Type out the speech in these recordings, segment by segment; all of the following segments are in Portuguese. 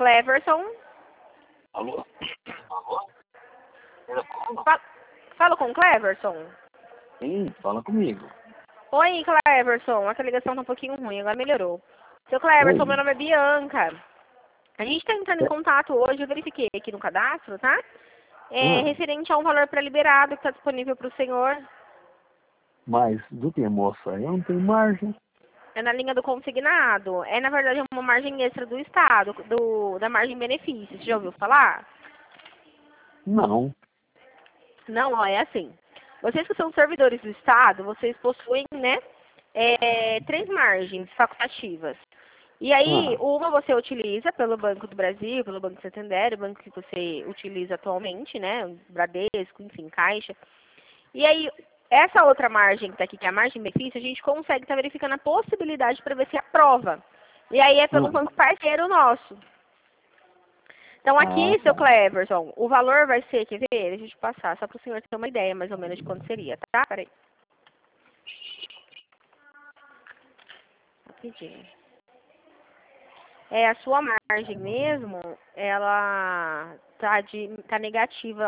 Cleverson. Alô? Alô? Falo com o Cleverson? Sim, fala comigo. Oi, Cleverson. Essa ligação tá um pouquinho ruim, agora melhorou. Seu Cleverson, Oi. meu nome é Bianca. A gente tá entrando em contato hoje, eu verifiquei aqui no cadastro, tá? Referente a um valor pré-liberado que está disponível para o senhor. Mas do que, moça? Eu não tenho margem. É na linha do consignado. É, na verdade, uma margem extra do Estado, da margem benefício. Você já ouviu falar? Não. Não, ó, é assim. Vocês que são servidores do Estado, vocês possuem, né, 3 margens facultativas. E aí, uma você utiliza pelo Banco do Brasil, pelo Banco Santander, o banco que você utiliza atualmente, né, Bradesco, enfim, Caixa. E aí, essa outra margem que está aqui, que é a margem benefício, a gente consegue estar verificando a possibilidade para ver se aprova. E aí é pelo banco parceiro nosso. Então aqui, seu Cleverson, o valor vai ser, quer ver? Deixa eu te passar, só para o senhor ter uma ideia mais ou menos de quanto seria, tá? Peraí. Rapidinho. A sua margem mesmo, ela tá negativa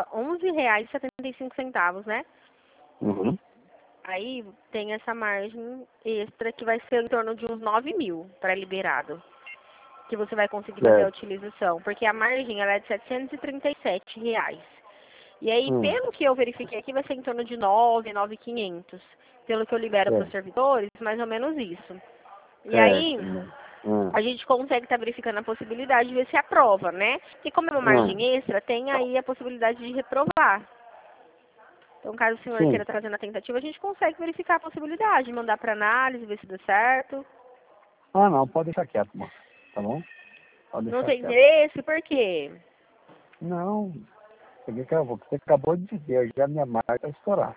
R$11,75, né? Uhum. Aí tem essa margem extra que vai ser em torno de uns 9 mil para liberado. Que você vai conseguir fazer a utilização. Porque a margem ela é de R$737. E aí, pelo que eu verifiquei aqui, vai ser em torno de 9.500. Pelo que eu libero para os servidores, mais ou menos isso. E aí, a gente consegue estar verificando a possibilidade de ver se aprova, né? E como é uma margem extra, tem aí a possibilidade de reprovar. Então, caso o senhor queira trazer na tentativa, a gente consegue verificar a possibilidade, mandar para análise, ver se dá certo. Ah, não, pode deixar quieto, moça. Tá bom? Pode deixar Não tem quieto. interesse? Por quê? Não, você acabou de dizer, já minha marca está estourada.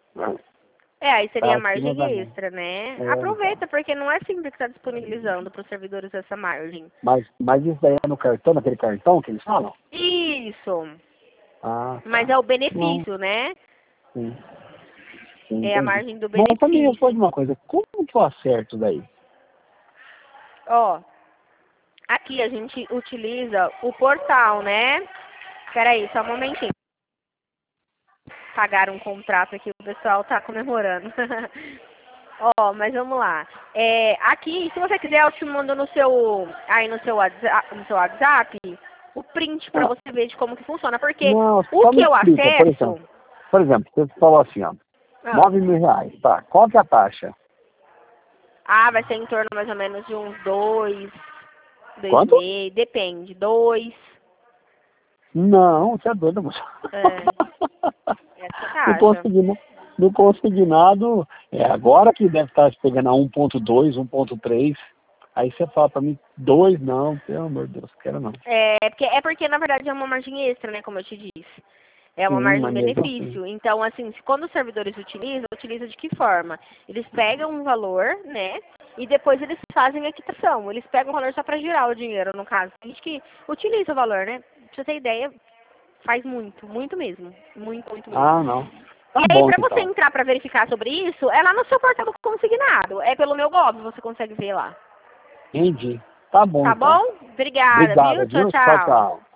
Aí seria Tá a acima da margem minha. extra, né? Então. Aproveita, porque não é sempre que está disponibilizando para os servidores essa margem. Mas isso daí é no cartão, naquele cartão que eles falam? Isso. Ah, Mas tá. é o Não, benefício, né? sim. Sim, É a entendi. margem do Mas também me responde benefício. uma coisa, como que eu acerto daí? Ó, aqui a gente utiliza o portal, né? Peraí, só um momentinho. Pagaram um contrato aqui, o pessoal tá comemorando. Ó, mas vamos lá. Aqui, se você quiser, eu te mando aí no seu WhatsApp, o print para você ver de como que funciona. Porque Não, o só que me eu explica, acesso... por exemplo, você falou assim, ó, Ah, 9 mil reais, tá, qual que é a taxa? vai ser em torno mais ou menos de uns 2 Quanto? meses, depende, 2. Não, você é doido, moça. Essa No taxa. consignado, no consignado, agora que deve estar pegando a 1.2, 1.3, aí você fala pra mim, 2 não, pelo amor de Deus, quero não. Porque, na verdade, é uma margem extra, né, como eu te disse. É uma Sim, margem mas mesmo assim. benefício. Então, assim, quando os servidores utilizam de que forma? Eles pegam um valor, né? E depois eles fazem a quitação. Eles pegam o valor só para girar o dinheiro, no caso. Tem gente que utiliza o valor, né? Pra você ter ideia, faz muito, muito mesmo. Muito, muito mesmo. Ah, não. Tá E aí, bom para você então. entrar para verificar sobre isso, é lá no seu portal do consignado. É pelo meu GOV, você consegue ver lá. Entendi. Tá bom Tá então. bom? Obrigada, viu? Obrigado, Tchau, viu? Tchau, tchau. tchau.